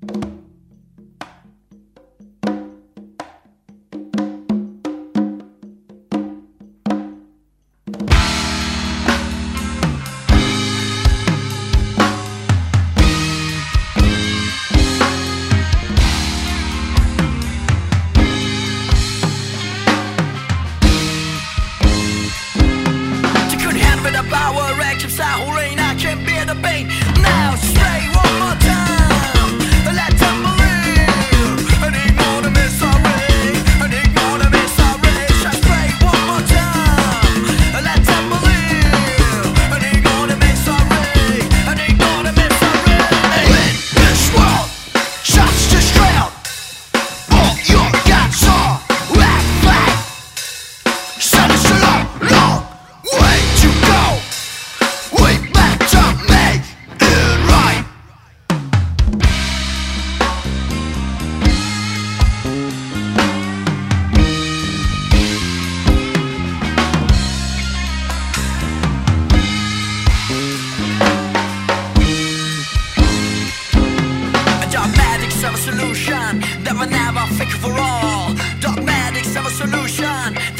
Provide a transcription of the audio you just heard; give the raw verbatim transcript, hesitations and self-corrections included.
Power active Sahurin, I can't bear the pain. Now stray one more time. Let them believe and ignore the misery, and ignore the misery. Just stray one more time. Let them believe and ignore the misery, and ignore the misery. In this world, shots just drown. All your guts are red flag. Sun is a long, long way to go. Dogmatics have a solution that will never fake for all. Dogmatics have a solution